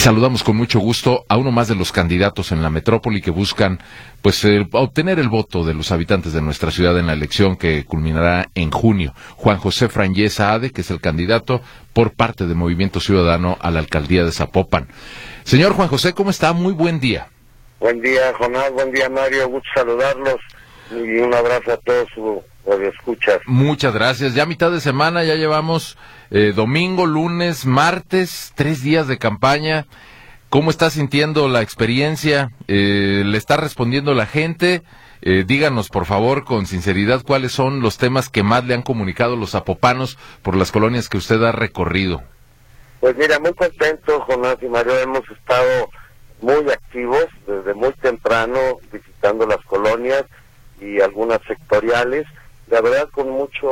Saludamos con mucho gusto a uno más de los candidatos en la metrópoli que buscan obtener el voto de los habitantes de nuestra ciudad en la elección que culminará en junio. Juan José Frangé Saade, que es el candidato por parte de Movimiento Ciudadano a la alcaldía de Zapopan. Señor Juan José, ¿cómo está? Muy buen día. Buen día, Jonás, buen día, Mario, gusto saludarlos y un abrazo a todos sus radioescuchas. Muchas gracias. Ya mitad de semana, ya llevamos domingo, lunes, martes, 3 días de campaña. ¿Cómo está sintiendo la experiencia? ¿Le está respondiendo la gente? Díganos, por favor, con sinceridad, cuáles son los temas que más le han comunicado los zapopanos por las colonias que usted ha recorrido. Pues mira, muy contento, Jonás y Mario, hemos estado muy activos desde muy temprano visitando las colonias y algunas sectoriales, la verdad con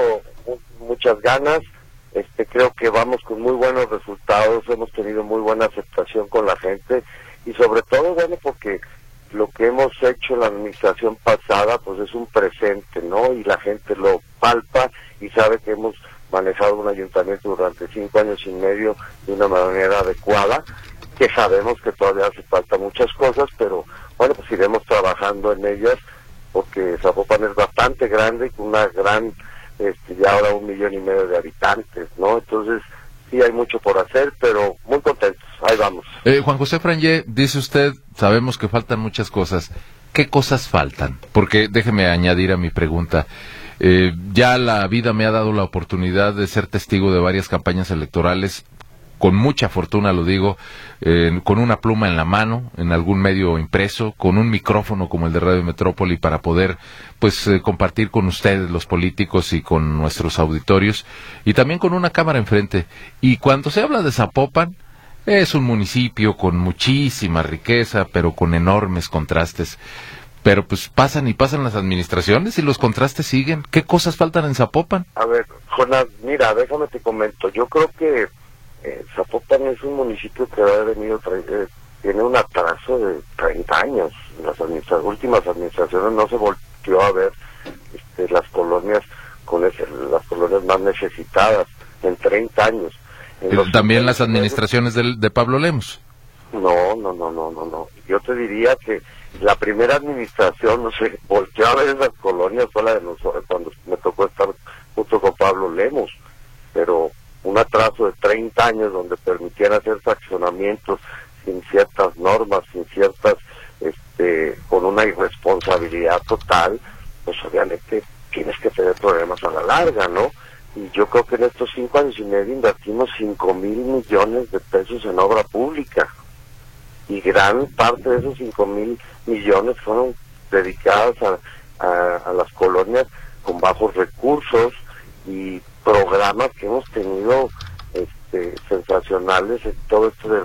muchas ganas. Creo que vamos con muy buenos resultados, hemos tenido muy buena aceptación con la gente y sobre todo, bueno, porque lo que hemos hecho en la administración pasada pues es un presente, ¿no? Y la gente lo palpa y sabe que hemos manejado un ayuntamiento durante 5 años y medio de una manera adecuada, que sabemos que todavía hace falta muchas cosas, pero bueno, pues iremos trabajando en ellas porque Zapopan es bastante grande, con una gran, ya ahora 1,5 millones de habitantes, ¿no? Entonces, sí hay mucho por hacer, pero muy contentos, ahí vamos. Juan José Frangé, dice usted, sabemos que faltan muchas cosas. ¿Qué cosas faltan? Porque déjeme añadir a mi pregunta. Ya la vida me ha dado la oportunidad de ser testigo de varias campañas electorales, con mucha fortuna lo digo, con una pluma en la mano, en algún medio impreso, con un micrófono como el de Radio Metrópoli para poder compartir con ustedes, los políticos, y con nuestros auditorios, y también con una cámara enfrente. Y cuando se habla de Zapopan, es un municipio con muchísima riqueza, pero con enormes contrastes. Pero pues pasan y pasan las administraciones y los contrastes siguen. ¿Qué cosas faltan en Zapopan? A ver, Jonás, mira, déjame te comento. Yo creo que Zapopan es un municipio que ha venido, tiene un atraso de 30 años. Las últimas administraciones no se volvió a ver las colonias las colonias más necesitadas en 30 años. También las administraciones de Pablo Lemos. No. Yo te diría que la primera administración, no sé, volteó a ver esas colonias, fue la de nosotros, cuando me tocó estar junto con Pablo Lemos, pero un atraso de 30 años donde permitían hacer fraccionamientos sin ciertas normas, sin ciertas, con una irresponsabilidad total, pues obviamente tienes que tener problemas a la larga, ¿no? Y yo creo que en estos 5 años y medio invertimos 5,000 millones de pesos en obra pública. Y gran parte de esos 5,000 millones fueron dedicadas a las colonias con bajos recursos y programas que hemos tenido sensacionales en todo esto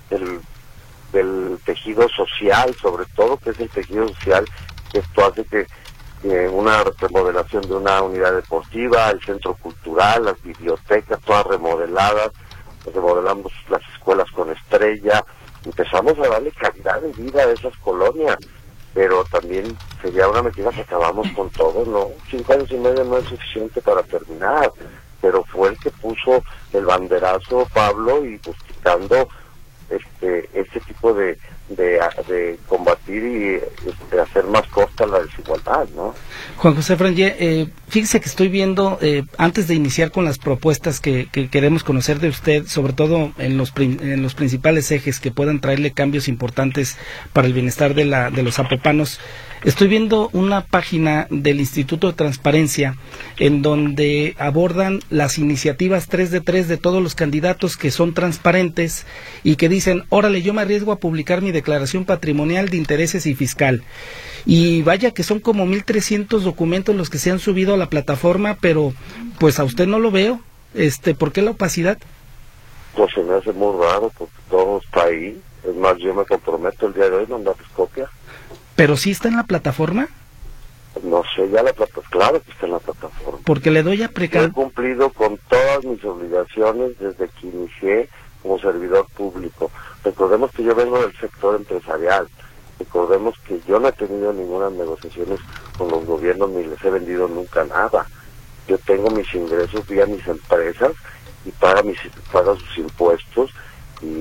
del tejido social, sobre todo, que es el tejido social, que esto hace que una remodelación de una unidad deportiva, el centro cultural, las bibliotecas, todas remodeladas, remodelamos las escuelas con estrella, empezamos a darle calidad de vida a esas colonias, pero también sería una mentira que acabamos con todo, ¿no? 5 años y medio no es suficiente para terminar, pero fue el que puso el banderazo Pablo y buscando este tipo de combatir y hacer más corta la desigualdad, ¿no? Juan José Frangé, fíjese que estoy viendo, antes de iniciar con las propuestas que queremos conocer de usted, sobre todo en los principales ejes que puedan traerle cambios importantes para el bienestar de los zapopanos, estoy viendo una página del Instituto de Transparencia en donde abordan las iniciativas 3 de 3 de todos los candidatos que son transparentes y que dicen, órale, yo me arriesgo a publicar mi declaración patrimonial de intereses y fiscal. Y vaya que son como 1,300 documentos los que se han subido a la plataforma, pero pues a usted no lo veo. ¿Por qué la opacidad? Pues se me hace muy raro porque todo está ahí. Es más, yo me comprometo el día de hoy a mandarles copia. ¿Pero sí está en la plataforma? No sé, ya la plataforma, claro que está en la plataforma. Porque le doy a Yo he cumplido con todas mis obligaciones desde que inicié como servidor público. Recordemos que yo vengo del sector empresarial. Recordemos que yo no he tenido ninguna negociaciones con los gobiernos ni les he vendido nunca nada. Yo tengo mis ingresos vía mis empresas y paga sus impuestos y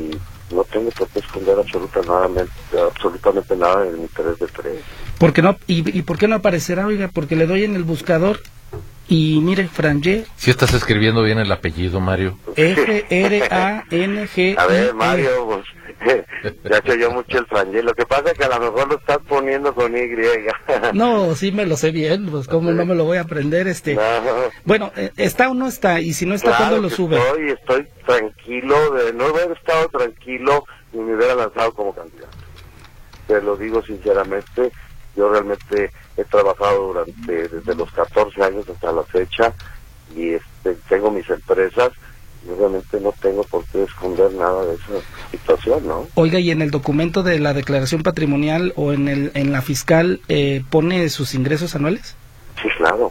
no tengo por qué esconder absolutamente nada en el interés de tres. ¿Por qué no? ¿Y por qué no aparecerá, oiga? Porque le doy en el buscador y mire, Frangé. Si estás escribiendo bien el apellido, Mario. F-R-A-N-G. A ver, Mario, pues, ya se oyó mucho el Frangé. Lo que pasa es que a lo mejor lo estás poniendo con Y. No, sí me lo sé bien, pues cómo no me lo voy a aprender, No. Bueno, ¿está o no está? Y si no está, Claro ¿cuándo lo que sube? Estoy tranquilo, no hubiera estado tranquilo ni me hubiera lanzado como candidato. Te lo digo sinceramente, yo realmente he trabajado desde los 14 años hasta la fecha y tengo mis empresas y obviamente no tengo por qué esconder nada de esa situación, ¿no? Oiga, ¿y en el documento de la declaración patrimonial o en la fiscal pone sus ingresos anuales? Sí, claro.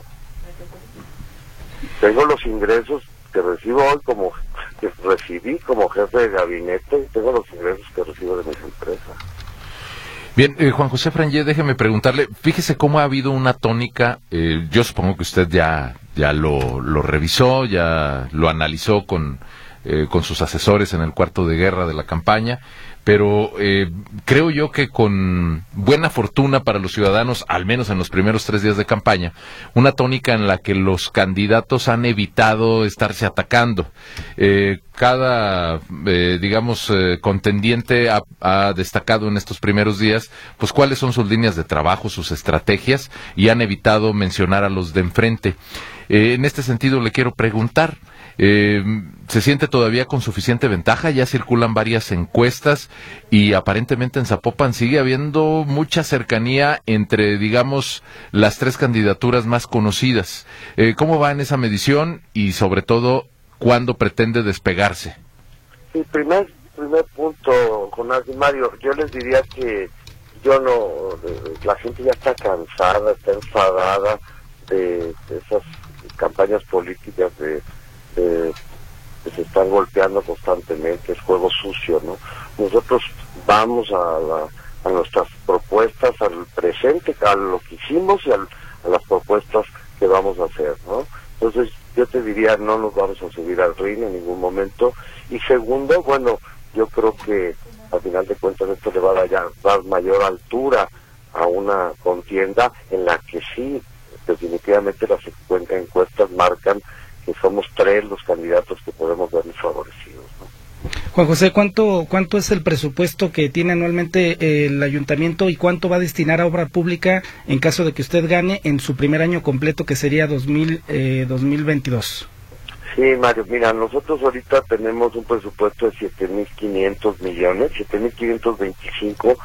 Tengo los ingresos que recibo hoy que recibí como jefe de gabinete y tengo los ingresos que recibo de mis empresas. Bien, Juan José Frangé, déjeme preguntarle, fíjese cómo ha habido una tónica, yo supongo que usted ya lo revisó, ya lo analizó con sus asesores en el cuarto de guerra de la campaña, pero creo yo que con buena fortuna para los ciudadanos, al menos en los primeros 3 días de campaña, una tónica en la que los candidatos han evitado estarse atacando. Cada, contendiente ha destacado en estos primeros días, pues cuáles son sus líneas de trabajo, sus estrategias, y han evitado mencionar a los de enfrente. En este sentido le quiero preguntar, ¿se siente todavía con suficiente ventaja? Ya circulan varias encuestas y aparentemente en Zapopan sigue habiendo mucha cercanía entre, digamos, las 3 candidaturas más conocidas. ¿Cómo va en esa medición y sobre todo cuándo pretende despegarse? Sí, primer punto, Jonás y Mario, yo les diría que la gente ya está cansada, está enfadada de esas campañas políticas que se están golpeando constantemente, es juego sucio, ¿no? Nosotros vamos a nuestras propuestas, al presente, a lo que hicimos y a las propuestas que vamos a hacer, ¿no? Entonces, yo te diría, no nos vamos a subir al ring en ningún momento. Y segundo, bueno, yo creo que al final de cuentas esto le va a dar mayor altura a una contienda en la que sí, definitivamente las encuestas marcan que somos 3 los candidatos que podemos vernos favorecidos, ¿no? Juan José, ¿cuánto es el presupuesto que tiene anualmente el ayuntamiento y cuánto va a destinar a obra pública en caso de que usted gane en su primer año completo, que sería 2022? Sí, Mario, mira, nosotros ahorita tenemos un presupuesto de 7.500 millones, 7.525.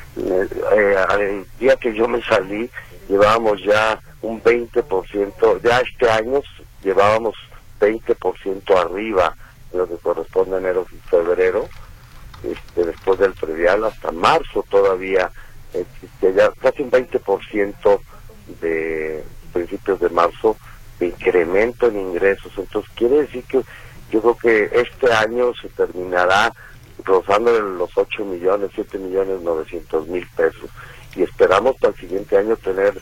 El día que yo me salí, llevábamos ya un 20%, ya este año llevábamos 20% arriba de lo que corresponde a enero y febrero, después del predial hasta marzo todavía existe ya casi un 20% de principios de marzo de incremento en ingresos. Entonces quiere decir que yo creo que este año se terminará rozando los 7.900.000 pesos y esperamos para el siguiente año tener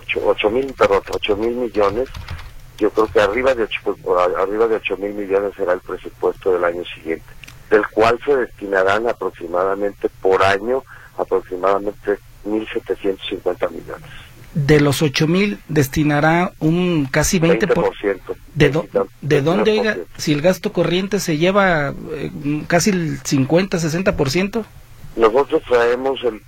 8.000 millones. Yo creo que arriba de 8.000 millones será el presupuesto del año siguiente, del cual se destinarán aproximadamente por año aproximadamente 1.750 millones. De los 8.000 destinará un casi 20%. ¿De dónde, oiga, si el gasto corriente se lleva casi el 50-60%? Nosotros traíamos el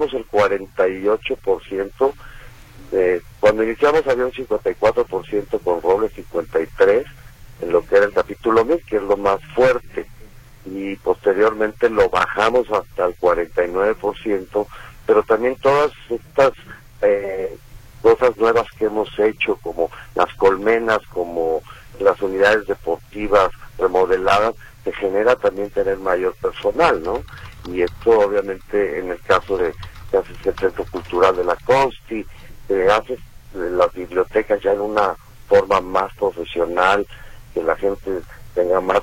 48%. Cuando iniciamos había un 54% con Robles, 53% en lo que era el capítulo 1000, que es lo más fuerte, y posteriormente lo bajamos hasta el 49%, pero también todas estas cosas nuevas que hemos hecho, como las colmenas, como las unidades deportivas remodeladas, te genera también tener mayor personal, ¿no? Y esto obviamente en el caso de que haces el Centro Cultural de la Consti, haces las bibliotecas ya en una forma más profesional, que la gente tenga más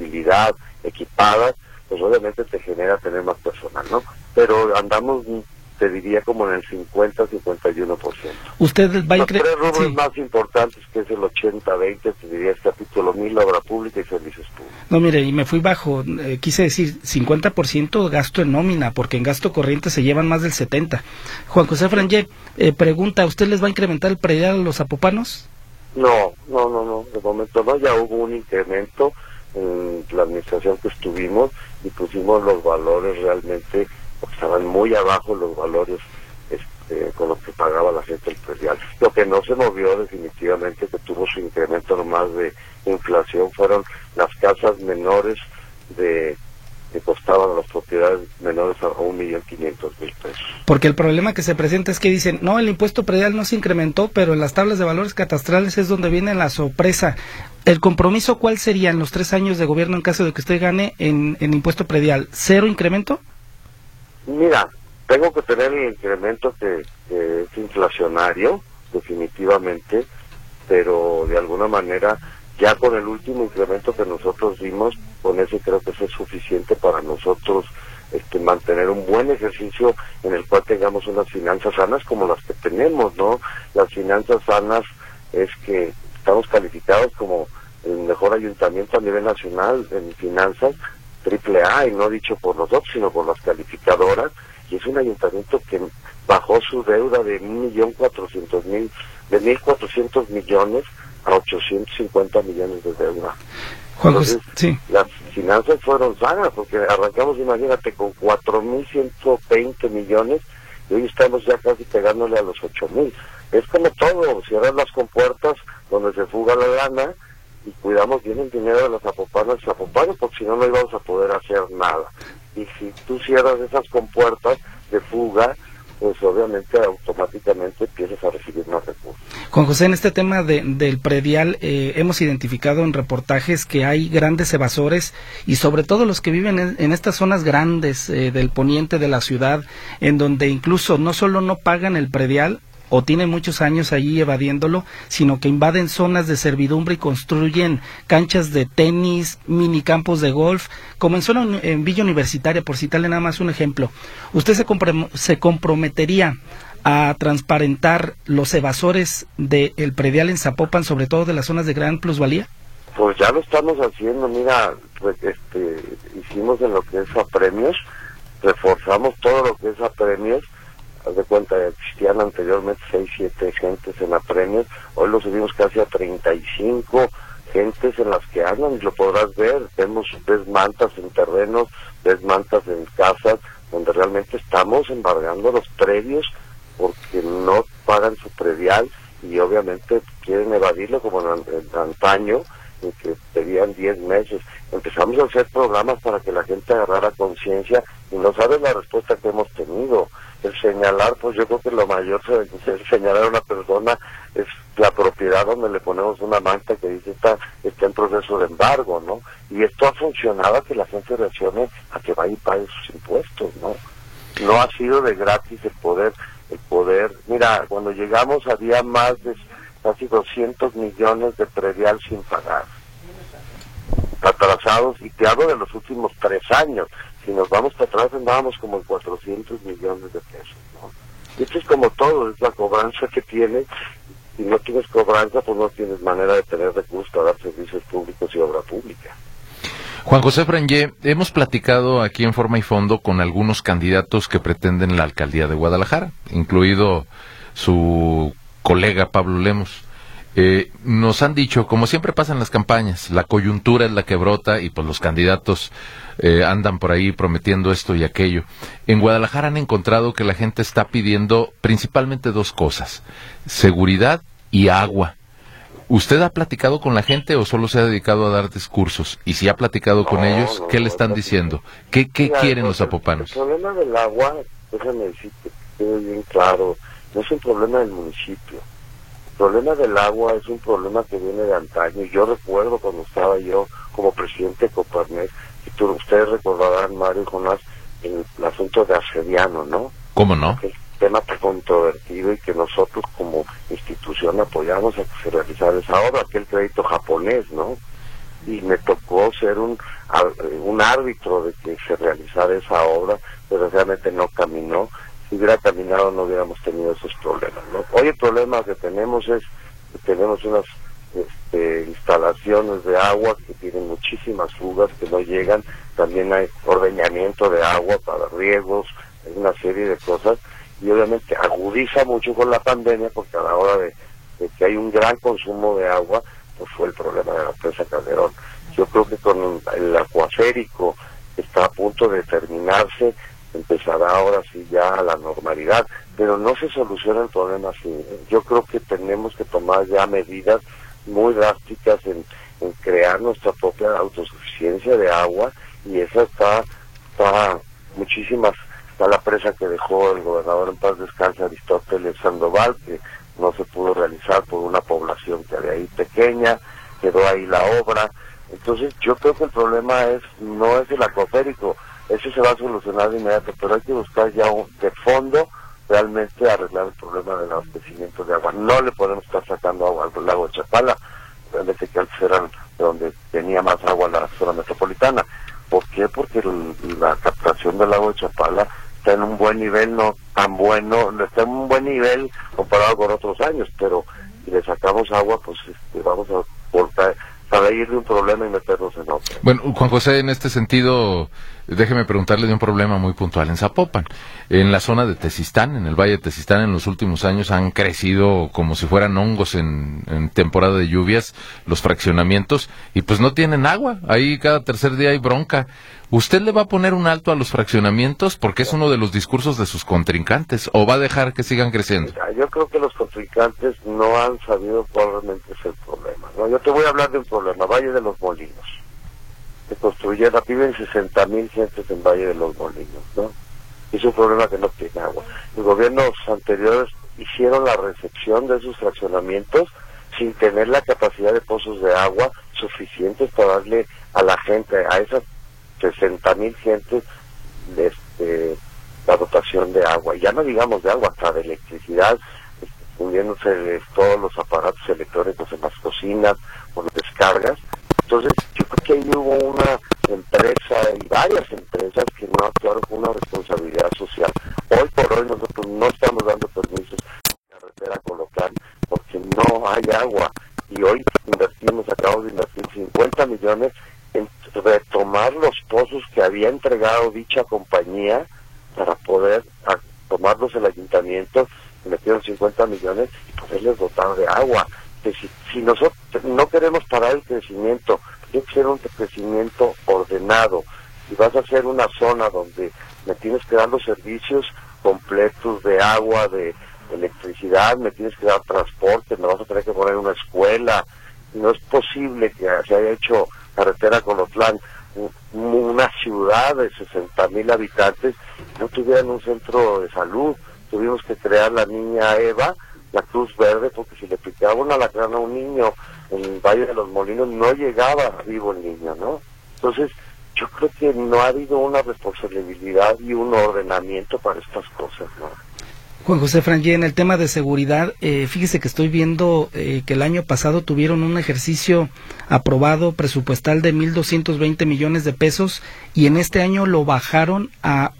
accesibilidad, equipada, pues obviamente te genera tener más personal, ¿no? Pero andamos te diría como en el 50-51%. Usted va a Los tres rubros sí. más importantes, que es el 80-20, te diría es capítulo 1000, obra pública y servicios públicos. No, mire, y me fui bajo, quise decir 50% gasto en nómina, porque en gasto corriente se llevan más del 70%. Juan José Frangé, pregunta, ¿usted les va a incrementar el predial a los zapopanos? No, de momento no, ya hubo un incremento en la administración que estuvimos y pusimos los valores realmente, porque estaban muy abajo los valores con los que pagaba la gente el predial. Lo que no se movió definitivamente, que tuvo su incremento nomás de inflación, fueron las casas menores que costaban a las propiedades menores a 1.500.000 pesos. Porque el problema que se presenta es que dicen, no, el impuesto predial no se incrementó, pero en las tablas de valores catastrales es donde viene la sorpresa. ¿El compromiso cuál sería en los 3 años de gobierno en caso de que usted gane en impuesto predial? ¿Cero incremento? Mira, tengo que tener el incremento que es inflacionario, definitivamente, pero de alguna manera, ya con el último incremento que nosotros dimos, con ese creo que eso es suficiente para nosotros mantener un buen ejercicio en el cual tengamos unas finanzas sanas como las que tenemos, ¿no? Las finanzas sanas es que estamos calificados como el mejor ayuntamiento a nivel nacional en finanzas, AAA, y no dicho por nosotros, sino por las calificadoras, y es un ayuntamiento que bajó su deuda de 1.400.000 millones a 850 millones de deuda. Juan Entonces, José, sí. Las finanzas fueron sanas, porque arrancamos, imagínate, con 4.120 millones, y hoy estamos ya casi pegándole a los 8.000. Es como todo, cierras las compuertas donde se fuga la lana, y cuidamos bien el dinero de los zapopanos y zapopanos, porque si no, no íbamos a poder hacer nada. Y si tú cierras esas compuertas de fuga, pues obviamente automáticamente empiezas a recibir más recursos. Juan José, en este tema del predial, hemos identificado en reportajes que hay grandes evasores y sobre todo los que viven en estas zonas grandes del poniente de la ciudad, en donde incluso no solo no pagan el predial, o tienen muchos años allí evadiéndolo, sino que invaden zonas de servidumbre y construyen canchas de tenis, minicampos de golf, como en Villa Universitaria, por citarle nada más un ejemplo. ¿Usted se comprometería a transparentar los evasores del predial en Zapopan, sobre todo de las zonas de gran plusvalía? Pues ya lo estamos haciendo, mira, hicimos en lo que es apremios, reforzamos todo lo que es apremios. Haz de cuenta, existían anteriormente 6, 7 gentes en apremios, hoy lo subimos casi a 35 gentes en las que andan, y lo podrás ver, ves mantas en terrenos, ves mantas en casas, donde realmente estamos embargando los predios porque no pagan su predial y obviamente quieren evadirlo como en antaño, en que pedían 10 meses. Empezamos a hacer programas para que la gente agarrara conciencia y no sabes la respuesta que hemos tenido. El señalar, pues yo creo que lo mayor es señalar a una persona es la propiedad donde le ponemos una manta que dice está en proceso de embargo, ¿no? Y esto ha funcionado a que la gente reaccione a que vaya y pague sus impuestos, ¿no? No ha sido de gratis el poder. Mira, cuando llegamos había más de casi 200 millones de predial sin pagar, atrasados, y te hablo de los últimos 3 años. Si nos vamos para atrás, andábamos como en 400 millones de pesos, ¿no? Y esto es como todo, es la cobranza que tienes. Si no tienes cobranza, pues no tienes manera de tener recursos para dar servicios públicos y obra pública. Juan José Frangé, hemos platicado aquí en Forma y Fondo con algunos candidatos que pretenden la alcaldía de Guadalajara, incluido su colega Pablo Lemos. Nos han dicho, como siempre pasa en las campañas, la coyuntura es la que brota y pues los candidatos andan por ahí prometiendo esto y aquello. En Guadalajara han encontrado que la gente está pidiendo principalmente 2 cosas, seguridad y agua. ¿Usted ha platicado con la gente o solo se ha dedicado a dar discursos? Y si ha platicado con ellos, ¿qué le están diciendo? ¿Qué quieren los zapopanos? El problema del agua, déjame decirte, quede bien claro, no es un problema del municipio. El problema del agua es un problema que viene de antaño. Yo recuerdo cuando estaba yo como presidente de Coparmex, y ustedes recordarán, Mario y Jonás, el asunto de Arcediano, ¿no? ¿Cómo no? El tema tan controvertido y que nosotros como institución apoyamos a que se realizara esa obra, aquel crédito japonés, ¿no? Y me tocó ser un árbitro de que se realizara esa obra, pero realmente no caminó. si hubiera caminado no hubiéramos tenido esos problemas, ¿no? Hoy el problema que tenemos es que tenemos unas instalaciones de agua que tienen muchísimas fugas que no llegan, también hay ordeñamiento de agua para riegos, hay una serie de cosas, y obviamente agudiza mucho con la pandemia, porque a la hora de que hay un gran consumo de agua, pues fue el problema de la presa Calderón. Yo creo que con el acuaférico que está a punto de terminarse, empezará ahora sí ya la normalidad, pero no se soluciona el problema así. Yo creo que tenemos que tomar ya medidas muy drásticas en crear nuestra propia autosuficiencia de agua, y esa está muchísimas. Está la presa que dejó el gobernador en paz descanse, Aristóteles Sandoval, que no se pudo realizar por una población que había ahí pequeña, quedó ahí la obra. Entonces yo creo que el problema no es el acuaférico, ese se va a solucionar de inmediato, pero hay que buscar ya de fondo realmente arreglar el problema del abastecimiento de agua. No le podemos estar sacando agua al lago de Chapala, realmente que antes era donde tenía más agua la zona metropolitana. ¿Por qué? Porque la captación del lago de Chapala está en un buen nivel, no tan bueno, no está en un buen nivel comparado con otros años, pero si le sacamos agua, pues vamos a volver para ir de un problema y meternos en otro. Bueno, Juan José, en este sentido, déjeme preguntarle de un problema muy puntual en Zapopan. En la zona de Tezistán, en el Valle de Tezistán, en los últimos años han crecido como si fueran hongos en temporada de lluvias los fraccionamientos, y pues no tienen agua. Ahí cada tercer día hay bronca. ¿Usted le va a poner un alto a los fraccionamientos? Porque es uno de los discursos de sus contrincantes. ¿O va a dejar que sigan creciendo? Yo creo que los contrincantes no han sabido cuál realmente es el problema, ¿no? Yo te voy a hablar de un problema. Valle de los Molinos. Se construyeron, viven 60,000 gentes en Valle de los Molinos, ¿no? Es un problema que no tiene agua. Los gobiernos anteriores hicieron la recepción de esos fraccionamientos sin tener la capacidad de pozos de agua suficientes para darle a la gente, a esas 60,000 gentes, la dotación de agua. Y ya no digamos de agua, hasta de electricidad, fundiéndose todos los aparatos electrónicos en las cocinas o las descargas. Entonces, yo creo que ahí hubo una empresa y varias empresas que no actuaron con una responsabilidad social. Hoy por hoy nosotros no estamos dando permisos de carretera colocar porque no hay agua. Y hoy acabamos de invertir 50 millones en retomar los pozos que había entregado dicha compañía para poder tomarlos el ayuntamiento. Metieron 50 millones y poderles dotar de agua. Que si nosotros no queremos parar el crecimiento, yo quiero un crecimiento ordenado. Si vas a hacer una zona donde me tienes que dar los servicios completos de agua, de electricidad, me tienes que dar transporte, me vas a tener que poner una escuela. No es posible que se haya hecho carretera Colotlán, una ciudad de 60,000 habitantes, no tuvieran un centro de salud. Tuvimos que crear la niña Eva, la Cruz Verde, porque si le picaba un alacrán a un niño en el Valle de los Molinos no llegaba vivo el niño, ¿no? Entonces, yo creo que no ha habido una responsabilidad y un ordenamiento para estas cosas, ¿no? Juan José Frangé, en el tema de seguridad, fíjese que estoy viendo que el año pasado tuvieron un ejercicio aprobado presupuestal de 1,220 millones de pesos y en este año lo bajaron a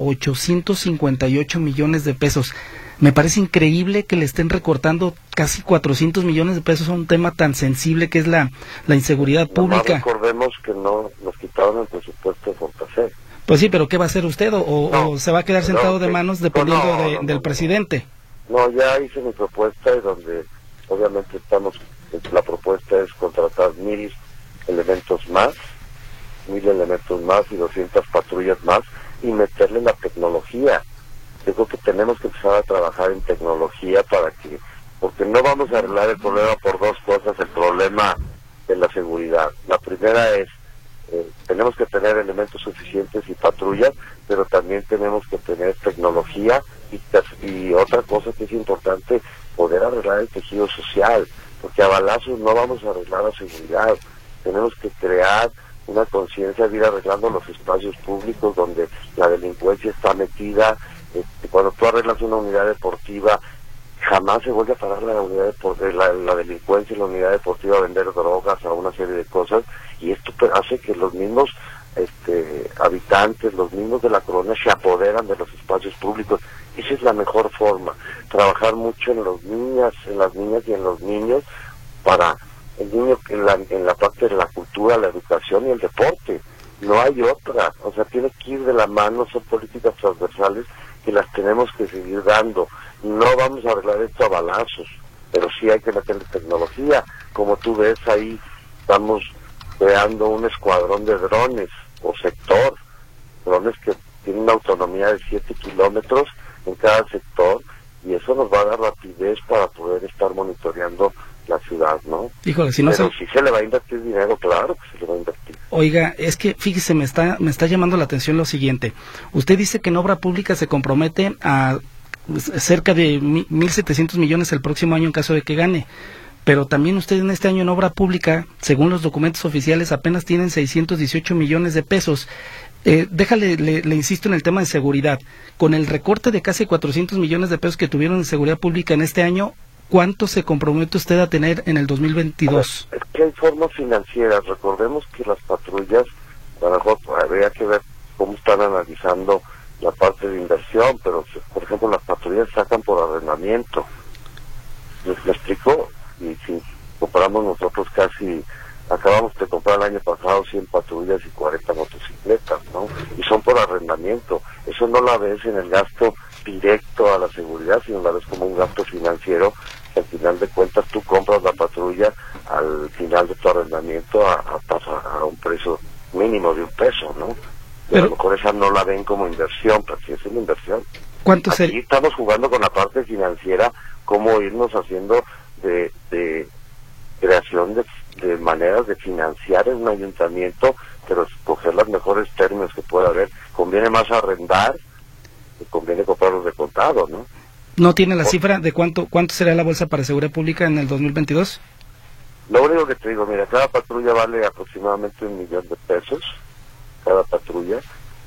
858 millones de pesos. Me parece increíble que le estén recortando casi 400 millones de pesos a un tema tan sensible que es la inseguridad pública. Recordemos que no nos quitaron el presupuesto de Fortaseg. Pues sí, pero ¿qué va a hacer usted? ¿O se va a quedar sentado de manos dependiendo del presidente? No, ya hice mi propuesta y donde obviamente la propuesta es contratar 1,000 elementos más y 200 patrullas más y meterle la tecnología. Yo creo que tenemos que empezar a trabajar en tecnología porque no vamos a arreglar el problema por dos cosas, el problema de la seguridad. La primera es tenemos que tener elementos suficientes y patrullas, pero también tenemos que tener tecnología y otra cosa que es importante, poder arreglar el tejido social, porque a balazos no vamos a arreglar la seguridad. Tenemos que crear una conciencia de ir arreglando los espacios públicos donde la delincuencia está metida. Cuando tú arreglas una unidad deportiva, jamás se vuelve a parar la delincuencia en la unidad deportiva a vender drogas, a una serie de cosas, y esto hace que los mismos habitantes, los mismos de la colonia se apoderan de los espacios públicos. Ese es la mejor forma, trabajar mucho en las niñas y en los niños, para el niño en la parte de la cultura, la educación y el deporte. No hay otra, o sea, tiene que ir de la mano, son políticas transversales que las tenemos que seguir dando. No vamos a arreglar esto a balazos, pero sí hay que meterle tecnología. Como tú ves ahí, estamos creando un escuadrón de drones o sector, drones que tienen una autonomía de 7 kilómetros en cada sector, y eso nos va a dar rapidez para poder estar monitoreando la ciudad, ¿no? Híjole, si no pero si se le va a invertir dinero, claro que se le va a invertir. Oiga, es que fíjese, me está llamando la atención lo siguiente. Usted dice que en obra pública se compromete a cerca de 1.700 millones el próximo año en caso de que gane. Pero también usted en este año en obra pública, según los documentos oficiales, apenas tienen 618 millones de pesos. Le insisto en el tema de seguridad. Con el recorte de casi 400 millones de pesos que tuvieron en seguridad pública en este año, ¿cuánto se compromete usted a tener en el 2022? Es que hay formas financieras. Recordemos que las patrullas, a lo mejor habría que ver cómo están analizando la parte de inversión, pero por ejemplo las patrullas sacan por arrendamiento. ¿Me explico? Y si compramos nosotros acabamos de comprar el año pasado 100 patrullas y 40 motocicletas, ¿no? Y son por arrendamiento. Eso no la ves en el gasto directo a la seguridad, sino la ves como un gasto financiero, que al final de cuentas tú compras la patrulla al final de tu arrendamiento a un precio mínimo de $1, ¿no? Pero a lo mejor esa no la ven como inversión, pero sí es una inversión. ¿Cuánto Aquí estamos jugando con la parte financiera, cómo irnos haciendo de creación de maneras de financiar en un ayuntamiento, pero escoger los mejores términos que pueda haber. Conviene más arrendar que conviene comprarlos de contado, ¿no? ¿No tiene la cifra de cuánto será la bolsa para seguridad pública en el 2022? Lo único que te digo, mira, cada patrulla vale aproximadamente $1 millón, cada patrulla,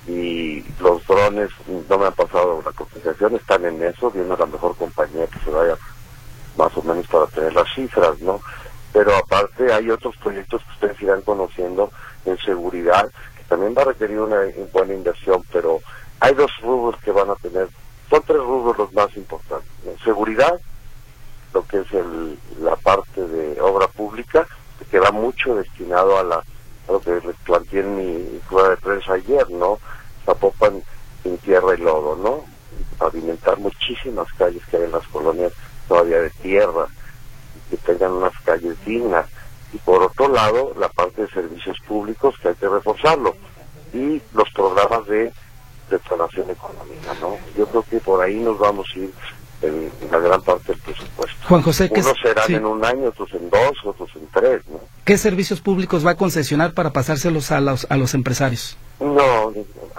y los drones no me han pasado la cotización, están en eso, viendo la mejor compañía que se vaya más o menos para tener las cifras, ¿no? Pero aparte hay otros proyectos que ustedes irán conociendo en seguridad, que también va a requerir una buena inversión, pero hay 2 rubros que van a tener, son 3 rubros los más importantes, ¿no? Seguridad, lo que es la parte de obra pública, que va mucho destinado a lo que les planteé en mi rueda de prensa ayer, ¿no? Zapopan sin tierra y lodo, ¿no? Pavimentar muchísimas calles que hay en las colonias todavía de tierra, que tengan unas calles dignas. Y por otro lado, la parte de servicios públicos, que hay que reforzarlo, y los programas de desalación económica, ¿no? Yo creo que por ahí nos vamos a ir en la gran parte del presupuesto. Juan José, unos serán en un año, otros en 2, otros en 3, ¿no? ¿Qué servicios públicos va a concesionar para pasárselos a los empresarios? No,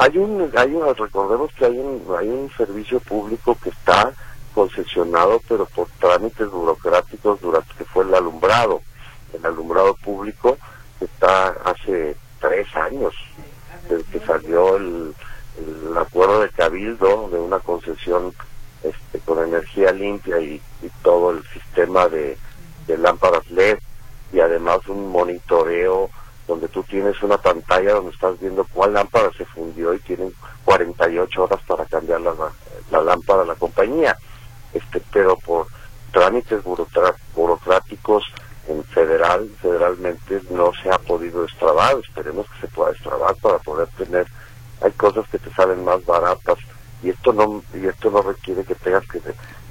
recordemos que hay un servicio público que está concesionado, pero por trámites burocráticos durante que fue el alumbrado público, que está hace 3 años, desde que salió el acuerdo de Cabildo de una concesión con energía limpia y todo el sistema de lámparas LED, y además un monitoreo donde tú tienes una pantalla donde estás viendo cuál lámpara se fundió y tienen 48 horas para cambiar la lámpara a la compañía. Pero por trámites burocráticos federalmente no se ha podido destrabar. Esperemos que se pueda destrabar para poder tener, hay cosas que te salen más baratas, y esto no requiere que tengas que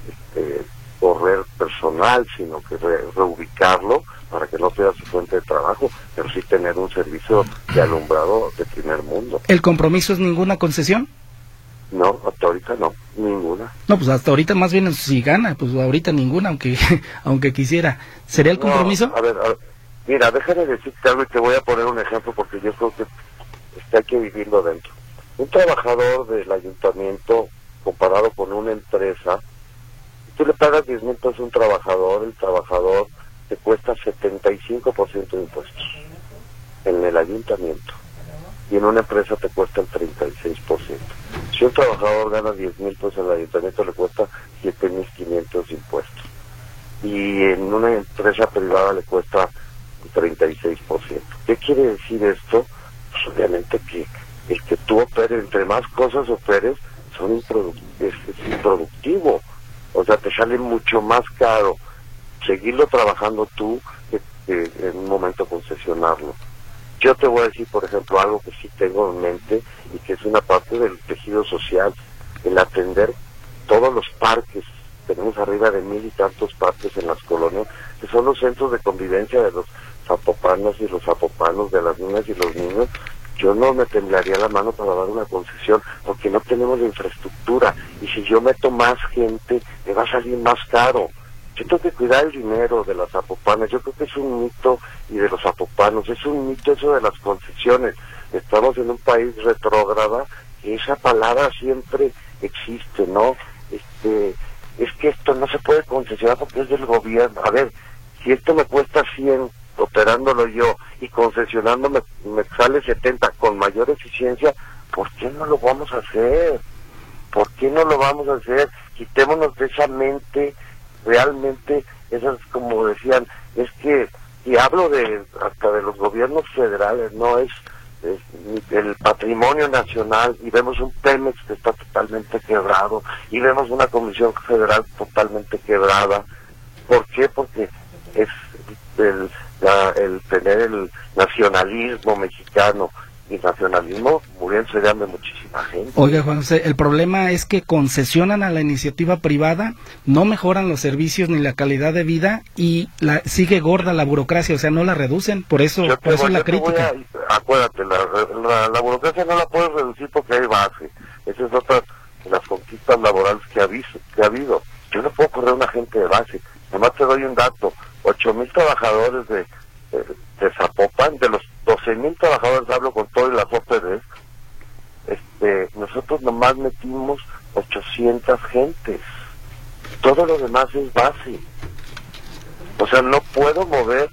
correr personal, sino que reubicarlo para que no sea su fuente de trabajo, pero sí tener un servicio de alumbrado de primer mundo. ¿El compromiso es ninguna concesión? No, hasta ahorita no, ninguna. No, pues hasta ahorita más bien si gana, pues ahorita ninguna, aunque quisiera. ¿Sería el compromiso? No, a ver, mira, déjame decirte algo y te voy a poner un ejemplo porque yo creo que hay que vivirlo dentro. Un trabajador del ayuntamiento comparado con una empresa, tú le pagas 10,000 pesos a un trabajador, el trabajador te cuesta 75% de impuestos en el ayuntamiento, y en una empresa te cuesta el 36%. Si un trabajador gana 10,000 pesos en el ayuntamiento, le cuesta 7,500 de impuestos, y en una empresa privada le cuesta el 36%. ¿Qué quiere decir esto? Pues obviamente que el que tú operes, entre más cosas operes, es improductivo. O sea, te sale mucho más caro seguirlo trabajando tú que en un momento concesionarlo. Yo te voy a decir, por ejemplo, algo que sí tengo en mente y que es una parte del tejido social, el atender todos los parques. Tenemos arriba de 1,000 y tantos parques en las colonias, que son los centros de convivencia de los zapopanos y los zapopanos, de las niñas y los niños. Yo no me temblaría la mano para dar una concesión, porque no tenemos la infraestructura, y si yo meto más gente, me va a salir más caro. Yo tengo que cuidar el dinero de las zapopanas. Yo creo que es un mito, y de los zapopanos, es un mito eso de las concesiones. Estamos en un país retrógrada, y esa palabra siempre existe, ¿no? Es que esto no se puede concesionar porque es del gobierno. A ver, si esto me cuesta 100 operándolo yo y concesionándome me sale 70 con mayor eficiencia, ¿por qué no lo vamos a hacer? ¿Por qué no lo vamos a hacer? Quitémonos de esa mente, realmente, esas, como decían, es que, y hablo hasta de los gobiernos federales, no es el patrimonio nacional, y vemos un Pemex que está totalmente quebrado, y vemos una Comisión Federal totalmente quebrada. ¿Por qué? Porque es el tener el nacionalismo mexicano, y nacionalismo muriéndose de hambre muchísima gente. Oiga, Juan José, el problema es que concesionan a la iniciativa privada, no mejoran los servicios ni la calidad de vida, y sigue gorda la burocracia, o sea, no la reducen, por eso la crítica. Acuérdate, la burocracia no la puedes reducir porque hay base. Esa es otra de las conquistas laborales que ha habido. Yo no puedo correr una gente de base. Nomás te doy un dato: 8,000 trabajadores de Zapopan, de los 12,000 trabajadores, hablo con todo y las OPDs, nosotros nomás metimos 800 gentes. Todo lo demás es base. O sea, no puedo mover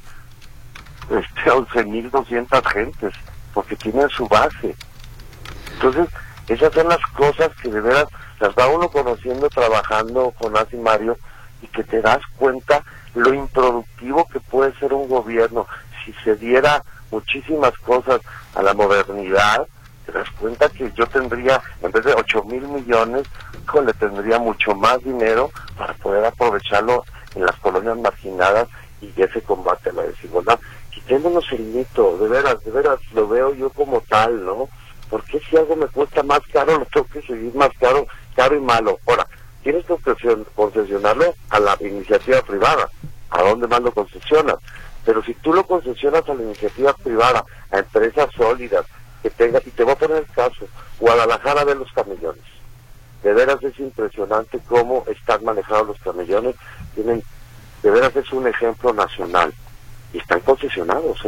11,200 gentes porque tienen su base. Entonces, esas son las cosas que de veras las va uno conociendo trabajando con Asi Mario, y que te das cuenta lo improductivo que puede ser un gobierno. Si se diera muchísimas cosas a la modernidad, te das cuenta que yo tendría, en vez de 8,000 millones, le tendría mucho más dinero para poder aprovecharlo en las colonias marginadas y ese combate a la desigualdad. Quitémonos el mito, de veras lo veo yo como tal, ¿no? Porque si algo me cuesta más caro, lo tengo que seguir más caro y malo. Ahora, tienes que concesionarlo a la iniciativa privada. ¿A dónde más lo concesionas? Pero si tú lo concesionas a la iniciativa privada, a empresas sólidas, que tengan, y te voy a poner el caso, Guadalajara ve los camellones. De veras es impresionante cómo están manejados los camellones. De veras es un ejemplo nacional. Y están concesionados,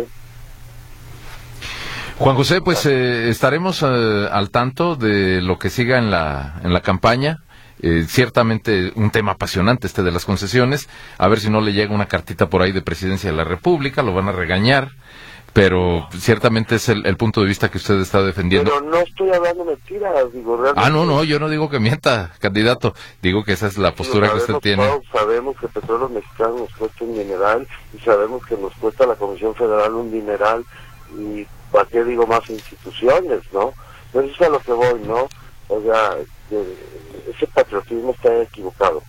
Juan José, pues estaremos al tanto de lo que siga en la campaña. Ciertamente un tema apasionante de las concesiones. A ver si no le llega una cartita por ahí de Presidencia de la República, lo van a regañar, pero ciertamente es el punto de vista que usted está defendiendo. Pero no estoy hablando mentiras, digo, realmente. No, yo no digo que mienta, candidato. Digo que esa es la postura que usted tiene. Todos sabemos que Petróleos Mexicanos nos cuesta un dineral, y sabemos que nos cuesta la Comisión Federal un dineral, y ¿para qué digo más instituciones, no? Pero eso es a lo que voy, ¿no? O sea, ese patriotismo está equivocado.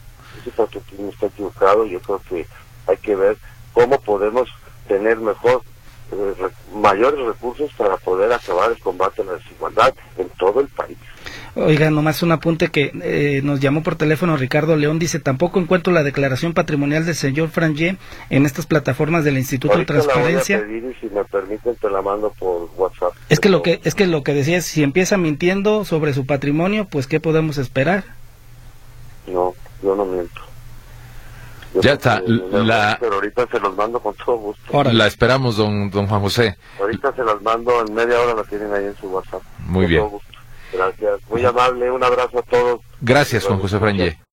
Y yo creo que hay que ver cómo podemos tener mayores recursos para poder acabar el combate a la desigualdad en todo el país. Oiga, nomás un apunte que nos llamó por teléfono Ricardo León, dice: tampoco encuentro la declaración patrimonial del señor Frangé en estas plataformas del Instituto de Transparencia. La voy a pedir, y si me permiten te la mando por WhatsApp. Es que lo que decía es, si empieza mintiendo sobre su patrimonio, pues ¿qué podemos esperar? No, yo no miento. Ya está. Pero ahorita se los mando con todo gusto. Órale. La esperamos, don Juan José. Ahorita se las mando, en media hora la tienen ahí en su WhatsApp. Muy bien. Todo gusto. Gracias. Muy amable, un abrazo a todos. Gracias, Juan José Frangé.